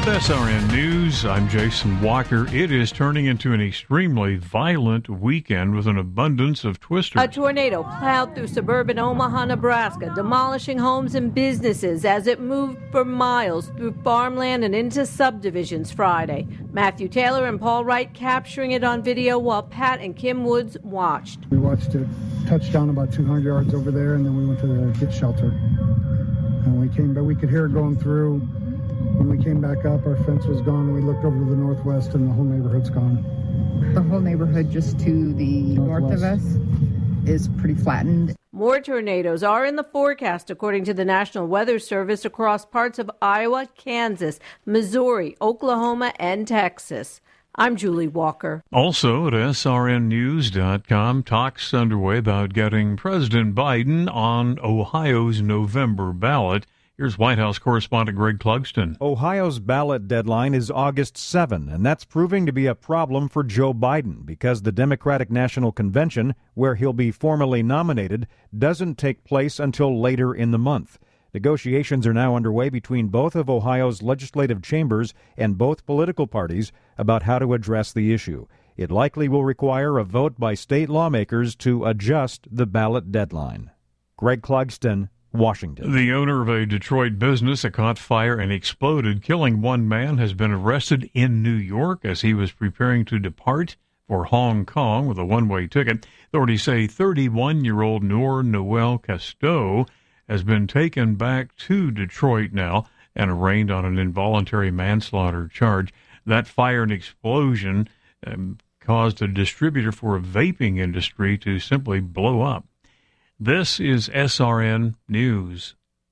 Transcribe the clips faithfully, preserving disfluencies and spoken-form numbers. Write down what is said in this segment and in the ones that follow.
With S R N News, I'm Jason Walker. It is turning into an extremely violent weekend with an abundance of twisters. A tornado plowed through suburban Omaha, Nebraska, demolishing homes and businesses as it moved for miles through farmland and into subdivisions Friday. Matthew Taylor and Paul Wright capturing it on video while Pat and Kim Woods watched. We watched it touch down about two hundred yards over there, and then we went to the hit shelter. And we came back, we could hear it going through. When we came back up, our fence was gone. We looked over to the northwest, and the whole neighborhood's gone. The whole neighborhood just to the northwest. north of us is pretty flattened. More tornadoes are in the forecast, according to the National Weather Service, across parts of Iowa, Kansas, Missouri, Oklahoma, and Texas. I'm Julie Walker. Also at S R N news dot com, talks underway about getting President Biden on Ohio's November ballot. Here's White House correspondent Greg Clugston. Ohio's ballot deadline is August seventh, and that's proving to be a problem for Joe Biden because the Democratic National Convention, where he'll be formally nominated, doesn't take place until later in the month. Negotiations are now underway between both of Ohio's legislative chambers and both political parties about how to address the issue. It likely will require a vote by state lawmakers to adjust the ballot deadline. Greg Clugston, Washington. The owner of a Detroit business that caught fire and exploded, killing one man, has been arrested in New York as he was preparing to depart for Hong Kong with a one-way ticket. Authorities say thirty-one-year-old Noor Noel Casteau has been taken back to Detroit now and arraigned on an involuntary manslaughter charge. That fire and explosion um, caused a distributor for a vaping industry to simply blow up. This is S R N News.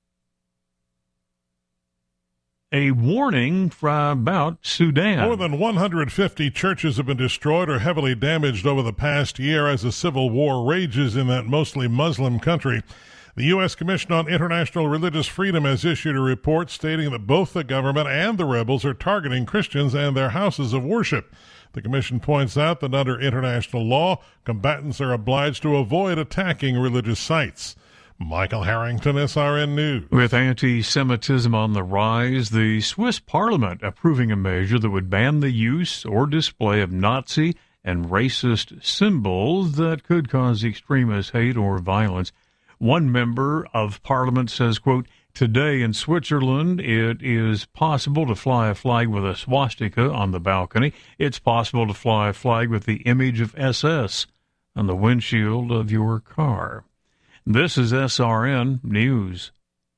A warning from about Sudan. More than one hundred fifty churches have been destroyed or heavily damaged over the past year as a civil war rages in that mostly Muslim country. The U S Commission on International Religious Freedom has issued a report stating that both the government and the rebels are targeting Christians and their houses of worship. The commission points out that under international law, combatants are obliged to avoid attacking religious sites. Michael Harrington, S R N News. With anti-Semitism on the rise, the Swiss parliament approving a measure that would ban the use or display of Nazi and racist symbols that could cause extremist hate or violence. One member of parliament says, quote, "Today in Switzerland, it is possible to fly a flag with a swastika on the balcony. It's possible to fly a flag with the image of S S on the windshield of your car." This is S R N News.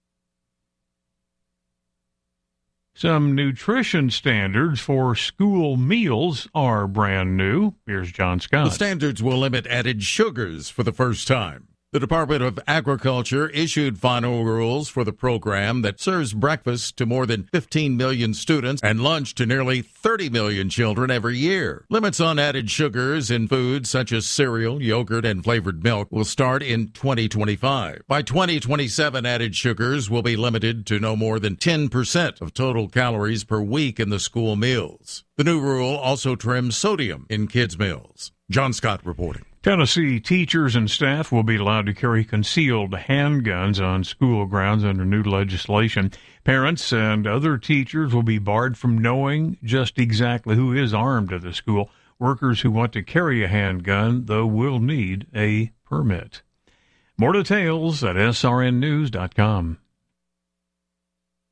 Some nutrition standards for school meals are brand new. Here's John Scott. The standards will limit added sugars for the first time. The Department of Agriculture issued final rules for the program that serves breakfast to more than fifteen million students and lunch to nearly thirty million children every year. Limits on added sugars in foods such as cereal, yogurt, and flavored milk will start in twenty twenty-five. By twenty twenty-seven, added sugars will be limited to no more than ten percent of total calories per week in the school meals. The new rule also trims sodium in kids' meals. John Scott reporting. Tennessee teachers and staff will be allowed to carry concealed handguns on school grounds under new legislation. Parents and other teachers will be barred from knowing just exactly who is armed at the school. Workers who want to carry a handgun, though, will need a permit. More details at S R N news dot com.